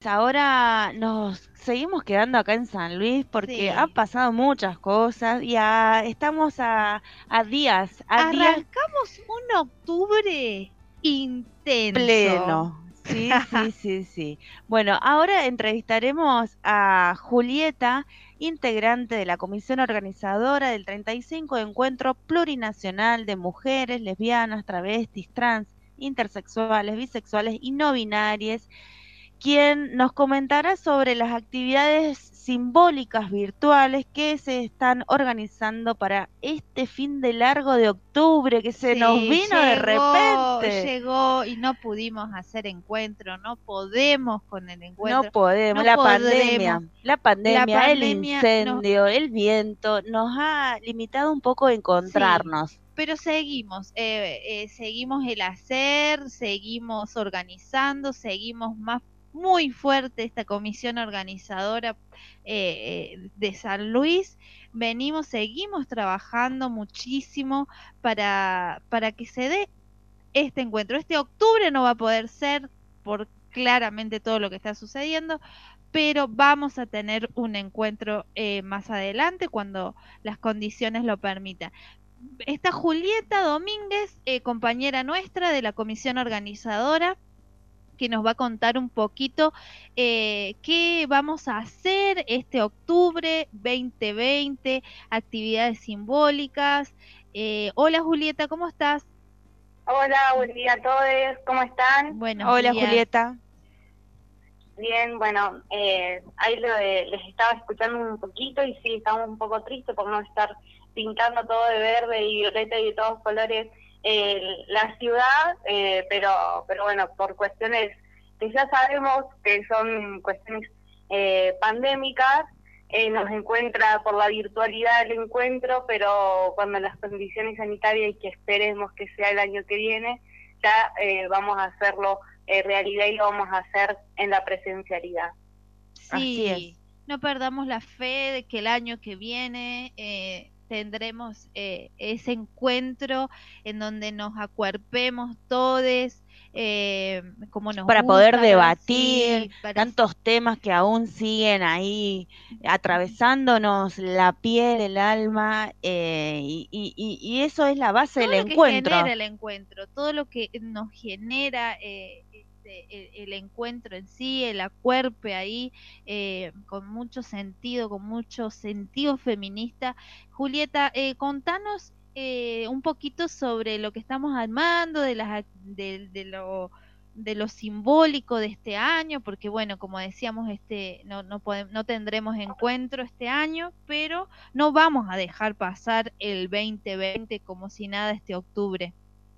ahora nos seguimos quedando acá en San Luis porque han Sí. pasado muchas cosas y estamos a días Arrancamos un octubre intenso. pleno. Sí, sí, sí, sí. Bueno, ahora entrevistaremos a Julieta, integrante de la comisión organizadora del 35 Encuentro Plurinacional de Mujeres, Lesbianas, Travestis, Trans, Intersexuales, Bisexuales y No Binarias, quien nos comentará sobre las actividades simbólicas virtuales que se están organizando para este fin de largo de octubre que se nos Sí, vino de repente. llegó y no pudimos hacer encuentro, no podemos con el No encuentro, podemos, no podremos. la La pandemia, el pandemia nos, incendio, el viento, nos ha limitado un poco a sí, encontrarnos. pero seguimos el hacer, seguimos organizando, seguimos más muy fuerte esta comisión organizadora de San Luis. Seguimos trabajando muchísimo para que se dé este encuentro. Este octubre no va a poder ser por claramente todo lo que está sucediendo, pero vamos a tener un encuentro más adelante cuando las condiciones lo permitan. Está Julieta Domínguez, compañera nuestra de la comisión organizadora, que nos va a contar un poquito qué vamos a hacer este octubre 2020, actividades simbólicas. Hola Julieta, ¿cómo estás? Hola, buen día a todos, ¿cómo están? Buenos Hola días. Julieta. Bien, bueno, ahí les estaba escuchando un poquito y sí, estamos un poco tristes por no estar pintando todo de verde y violeta y de todos colores la ciudad, pero bueno, por cuestiones que ya sabemos que son cuestiones pandémicas, nos encuentra por la virtualidad el encuentro, pero cuando las condiciones sanitarias y que esperemos que sea el año que viene, ya vamos a hacerlo realidad y lo vamos a hacer en la presencialidad. Así es. Sí, no perdamos la fe de que el año que viene tendremos ese encuentro en donde nos acuerpemos todos, como nos Para poder gusta, ¿verdad? debatir Sí, para tantos temas que aún siguen ahí atravesándonos la piel, el alma, y eso es la base todo del lo que genera encuentro. el encuentro, todo lo que nos genera el encuentro en sí, el acuerpe ahí, con mucho sentido feminista. Julieta, contanos un poquito sobre lo que estamos armando, de lo simbólico de este año, porque bueno, como decíamos, no tendremos encuentro este año, pero no vamos a dejar pasar el 2020 como si nada este octubre.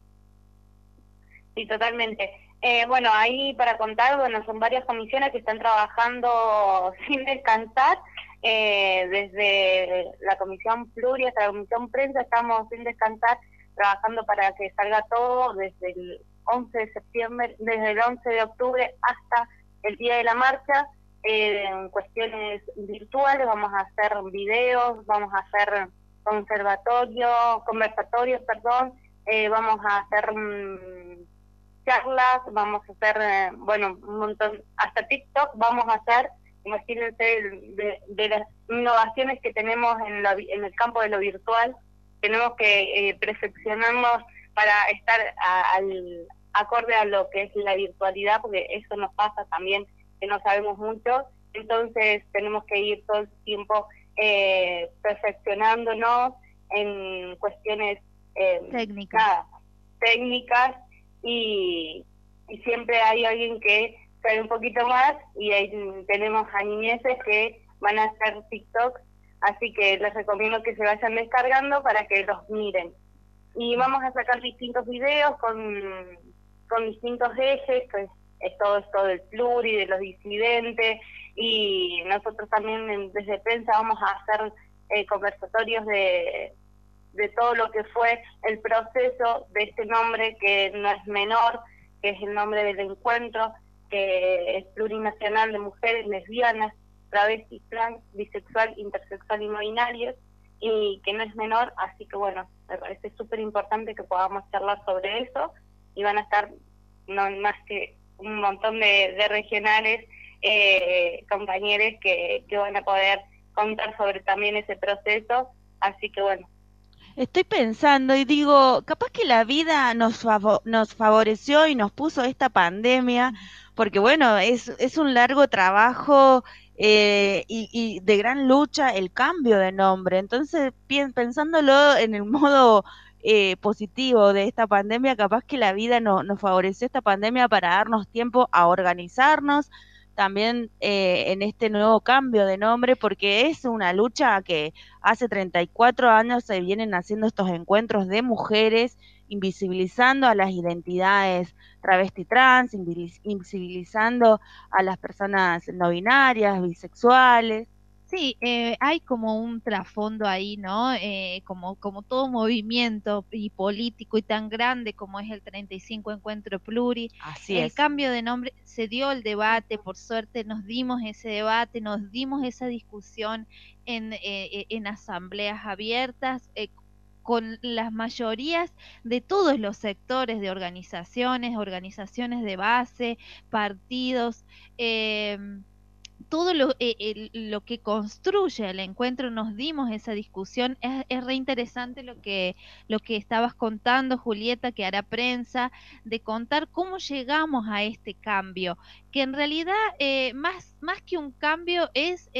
Sí, totalmente. Bueno, ahí para contar, bueno, son varias comisiones que están trabajando sin descansar. Desde la Comisión Pluri hasta la Comisión Prensa estamos sin descansar trabajando para que salga todo desde el 11 de septiembre, desde el 11 de octubre hasta el día de la marcha. En cuestiones virtuales vamos a hacer videos, vamos a hacer conversatorios, perdón, vamos a hacer charlas, vamos a hacer, bueno, un montón, hasta TikTok vamos a hacer, imagínense de las innovaciones que tenemos en el campo de lo virtual, tenemos que perfeccionarnos para estar acorde a lo que es la virtualidad, porque eso nos pasa también, que no sabemos mucho, entonces tenemos que ir todo el tiempo perfeccionándonos en cuestiones Técnicas. nada, técnicas y siempre hay alguien que sabe un poquito más y ahí tenemos a niñeces que van a hacer TikTok, así que les recomiendo que se vayan descargando para que los miren. Y vamos a sacar distintos videos con distintos ejes, que es todo esto del pluri, de los disidentes, y nosotros también desde prensa vamos a hacer conversatorios de todo lo que fue el proceso de este nombre que no es menor, que es el nombre del encuentro, que es plurinacional de mujeres lesbianas, travestis, trans, bisexual, intersexual y no binarias, y que no es menor, así que bueno, me parece súper importante que podamos charlar sobre eso, y van a estar no más que un montón de regionales compañeros que van a poder contar sobre también ese proceso, así que bueno. Estoy pensando y digo, capaz que la vida nos favoreció y nos puso esta pandemia, porque bueno, es un largo trabajo y de gran lucha el cambio de nombre. Entonces, pensándolo en el modo positivo de esta pandemia, capaz que la vida nos favoreció esta pandemia para darnos tiempo a organizarnos también en este nuevo cambio de nombre, porque es una lucha que hace 34 años se vienen haciendo estos encuentros de mujeres, invisibilizando a las identidades travesti trans, invisibilizando a las personas no binarias, bisexuales. Sí, hay como un trasfondo ahí, ¿no? Como todo movimiento y político y tan grande como es el 35 Encuentro Pluri, Así el es. cambio de nombre, se dio el debate, por suerte nos dimos ese debate, nos dimos esa discusión en asambleas abiertas, con las mayorías de todos los sectores de organizaciones de base, partidos. Todo lo que construye el encuentro, nos dimos esa discusión, es re interesante lo que estabas contando, Julieta, que hará prensa, de contar cómo llegamos a este cambio, que en realidad más que un cambio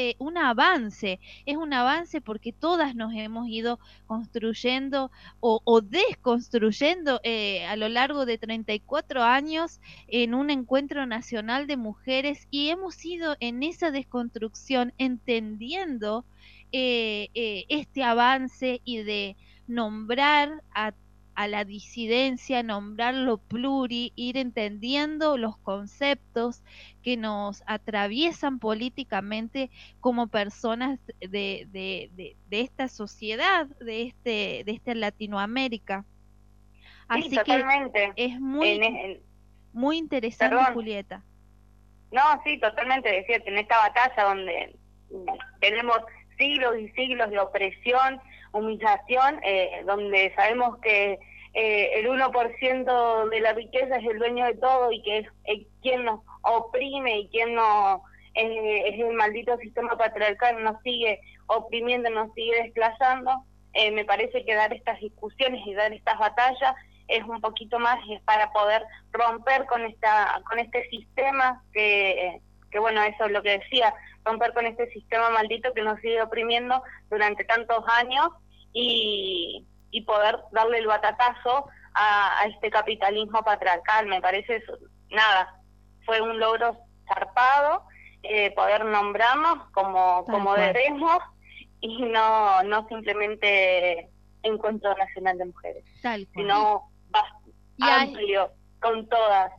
es un avance porque todas nos hemos ido construyendo o desconstruyendo a lo largo de 34 años en un encuentro nacional de mujeres y hemos ido en esa desconstrucción entendiendo este avance y de nombrar a la disidencia, nombrar lo pluri, ir entendiendo los conceptos que nos atraviesan políticamente como personas de esta sociedad, de esta Latinoamérica. Sí, Así que totalmente. es muy interesante, Perdón. Julieta. No, sí, totalmente, decía que en esta batalla donde tenemos siglos y siglos de opresión, humillación, donde sabemos que el 1% de la riqueza es el dueño de todo y que es quien nos oprime y quien nos es el maldito sistema patriarcal, nos sigue oprimiendo, nos sigue desplazando. Me parece que dar estas discusiones y dar estas batallas es un poquito más para poder romper con este sistema que bueno, eso es lo que decía, romper con este sistema maldito que nos sigue oprimiendo durante tantos años y poder darle el batacazo a este capitalismo patriarcal. Me parece eso, nada, fue un logro zarpado poder nombrarnos como debemos y no simplemente Encuentro Nacional de Mujeres, sino amplio, con todas,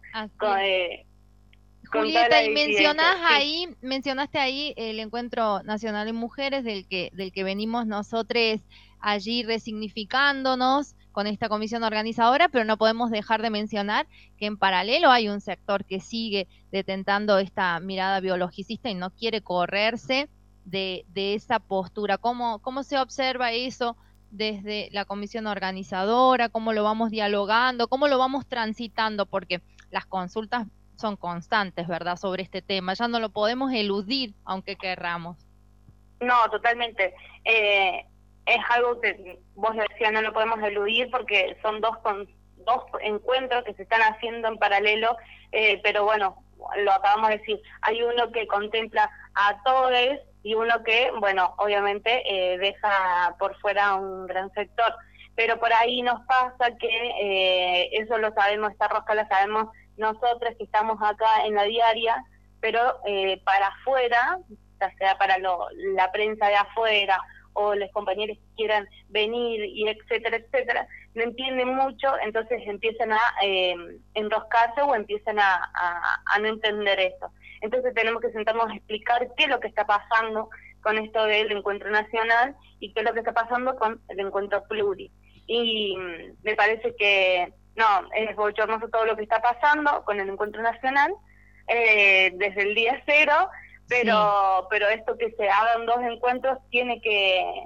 Julieta, y mencionaste ahí el Encuentro Nacional de Mujeres del que venimos nosotros allí resignificándonos con esta comisión organizadora, pero no podemos dejar de mencionar que en paralelo hay un sector que sigue detentando esta mirada biologicista y no quiere correrse de esa postura. ¿Cómo se observa eso desde la comisión organizadora? ¿Cómo lo vamos dialogando? ¿Cómo lo vamos transitando? Porque las consultas son constantes, ¿verdad?, sobre este tema. Ya no lo podemos eludir, aunque querramos. No, totalmente. Es algo que vos decías, no lo podemos eludir porque son dos encuentros que se están haciendo en paralelo, pero bueno, lo acabamos de decir, hay uno que contempla a todos y uno que, bueno, obviamente deja por fuera un gran sector. Pero por ahí nos pasa que eso lo sabemos, esta rosca la sabemos nosotros que estamos acá en la diaria, pero para afuera, ya sea para la prensa de afuera o los compañeros que quieran venir y etcétera, etcétera, no entienden mucho, entonces empiezan a enroscarse o empiezan a no entender esto. Entonces tenemos que sentarnos a explicar qué es lo que está pasando con esto del encuentro nacional y qué es lo que está pasando con el encuentro pluri. Y me parece que no, es bochornoso todo lo que está pasando con el encuentro nacional desde el día cero, pero esto que se hagan dos encuentros tiene que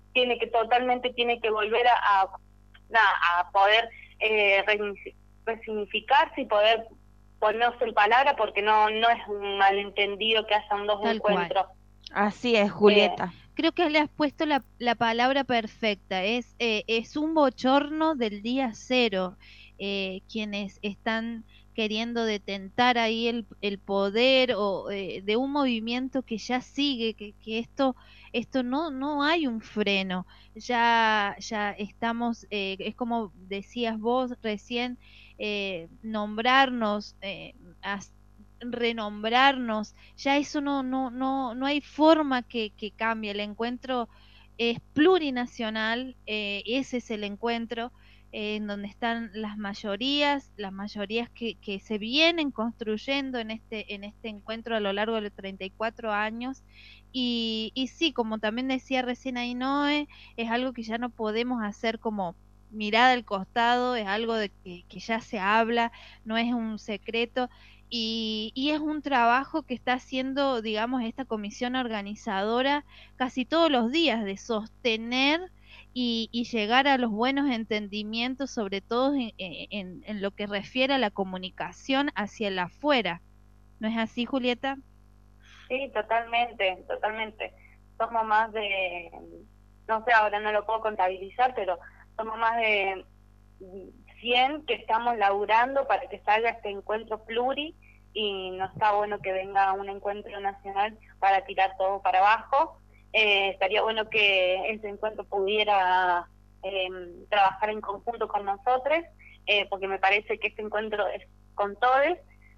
volver a poder resignificarse y poder ponernos en palabra porque no es un malentendido que hayan dos Tal cual. encuentros. Así es, Julieta. Creo que le has puesto la palabra perfecta. Es un bochorno del día cero. Quienes están queriendo detentar ahí el poder o de un movimiento que ya sigue, que esto no hay un freno. Ya estamos, es como decías vos recién, nombrarnos, renombrarnos, ya eso no hay forma que cambie. El encuentro es plurinacional, ese es el encuentro en donde están las mayorías que se vienen construyendo en este encuentro a lo largo de los 34 años. Y sí, como también decía recién ahí Noé, es algo que ya no podemos hacer como mirada al costado, es algo de que ya se habla, no es un secreto. Y es un trabajo que está haciendo, digamos, esta comisión organizadora casi todos los días de sostener y llegar a los buenos entendimientos, sobre todo en lo que refiere a la comunicación hacia el afuera. ¿No es así, Julieta? Sí, totalmente, totalmente. Somos más de, no sé, ahora no lo puedo contabilizar, pero somos más de 100 que estamos laburando para que salga este encuentro pluri, y no está bueno que venga un encuentro nacional para tirar todo para abajo. Estaría bueno que este encuentro pudiera trabajar en conjunto con nosotros, porque me parece que este encuentro es con todos.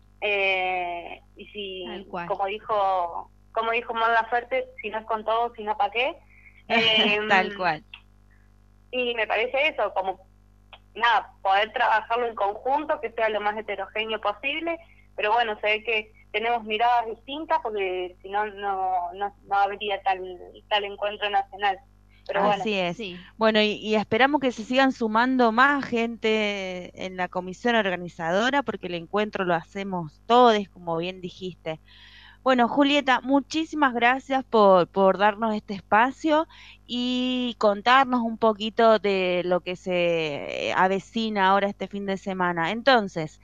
Y si, como dijo Mon Laferte, si no es con todos, si no, ¿para qué? Tal cual. Y me parece eso, como nada, poder trabajarlo en conjunto, que sea lo más heterogéneo posible, pero bueno, se ve que tenemos miradas distintas, porque si no, no habría tal encuentro nacional. Pero así bueno. es. Sí. Bueno, y esperamos que se sigan sumando más gente en la comisión organizadora, porque el encuentro lo hacemos todos, como bien dijiste. Bueno, Julieta, muchísimas gracias por darnos este espacio y contarnos un poquito de lo que se avecina ahora este fin de semana. Entonces,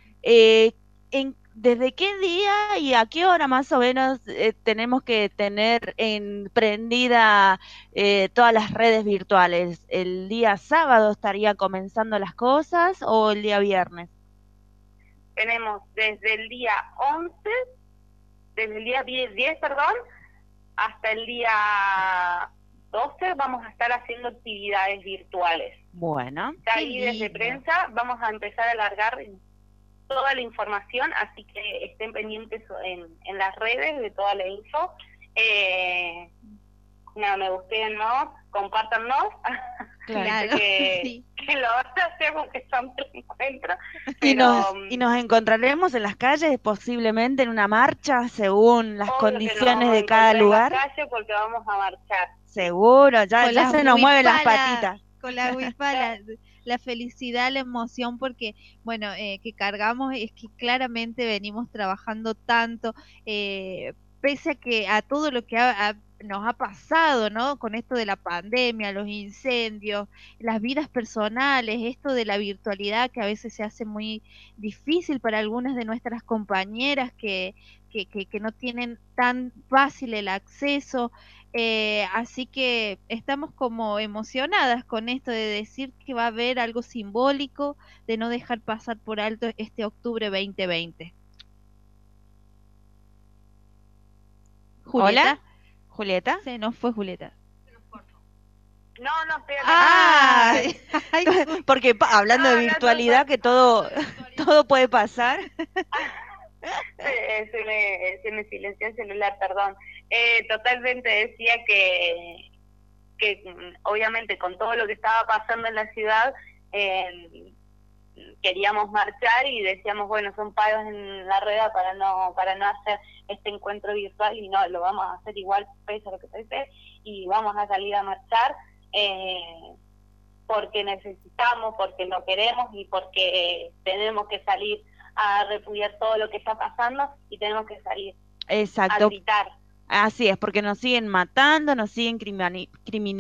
¿desde qué día y a qué hora más o menos tenemos que tener prendida todas las redes virtuales? ¿El día sábado estaría comenzando las cosas o el día viernes? Tenemos desde el día 10, hasta el día 12 vamos a estar haciendo actividades virtuales. Bueno. Ahí desde prensa vamos a empezar a alargar toda la información, así que estén pendientes en las redes de toda la info. Me gustéennos, compártannos. Claro. que lo van a hacer porque estamos en encuentro. Y nos encontraremos en las calles, posiblemente en una marcha, según las condiciones de cada lugar. En la calle porque vamos a marchar. Seguro, ya se nos mueven las patitas. Con la huipa, la felicidad, la emoción, porque, bueno, que cargamos es que claramente venimos trabajando tanto, pese a todo lo que nos ha pasado, ¿no? Con esto de la pandemia, los incendios, las vidas personales, esto de la virtualidad que a veces se hace muy difícil para algunas de nuestras compañeras que no tienen tan fácil el acceso. Así que estamos como emocionadas con esto de decir que va a haber algo simbólico, de no dejar pasar por alto este octubre 2020. ¿Julieta? ¿Hola? ¿Julieta? Se nos fue Julieta. No, estoy acá. Porque hablando de virtualidad, que todo puede pasar. Se me silenció el celular, perdón. Totalmente decía que obviamente con todo lo que estaba pasando en la ciudad, queríamos marchar y decíamos, bueno, son pagos en la rueda para no hacer este encuentro virtual, y no, lo vamos a hacer igual, pese a lo que pese, y vamos a salir a marchar, porque necesitamos, porque lo queremos y porque tenemos que salir a repudiar todo lo que está pasando, y tenemos que salir a gritar. Así es, porque nos siguen matando, nos siguen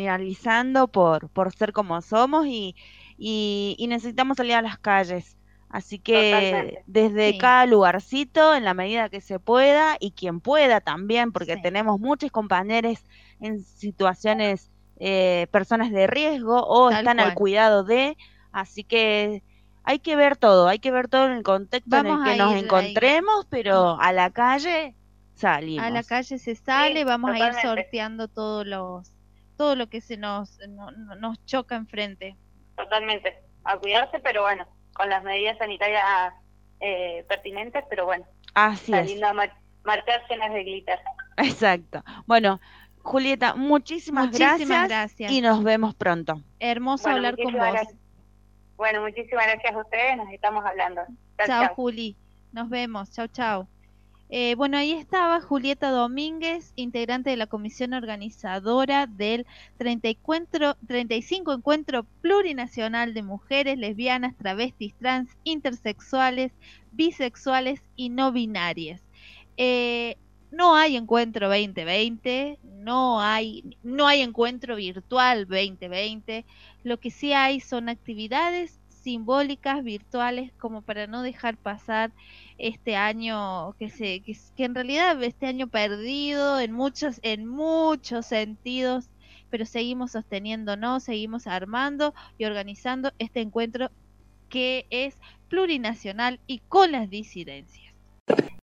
criminalizando por ser como somos, y necesitamos salir a las calles Así que Totalmente. desde Sí. cada lugarcito, en la medida que se pueda, y quien pueda también, porque Sí. tenemos muchos compañeros en situaciones, personas de riesgo o Tal están al cual. cuidado de, así que hay que ver todo en el contexto en el Vamos que a nos ir ahí. encontremos, pero a la calle A la salimos. calle se sale, Sí, vamos a ir totalmente. sorteando todo lo que se nos choca enfrente. Totalmente. A cuidarse, pero bueno, con las medidas sanitarias pertinentes, pero bueno, Así es, saliendo a marchar llenas de glitter. exacto. Bueno, Julieta, muchísimas Muchísimas gracias y gracias. nos vemos pronto. Hermoso Bueno, hablar con muchísimas vos. gracias. Bueno, muchísimas gracias a ustedes, nos estamos hablando. Chao, Chao, chao. Juli. Nos vemos. Chao, chao. Bueno, ahí estaba Julieta Domínguez, integrante de la comisión organizadora del 35 Encuentro Plurinacional de Mujeres Lesbianas, Travestis, Trans, Intersexuales, Bisexuales y No Binarias. No hay encuentro 2020, no hay encuentro virtual 2020. Lo que sí hay son actividades simbólicas virtuales como para no dejar pasar este año que en realidad este año perdido en muchos sentidos, pero seguimos sosteniéndonos, seguimos armando y organizando este encuentro que es plurinacional y con las disidencias.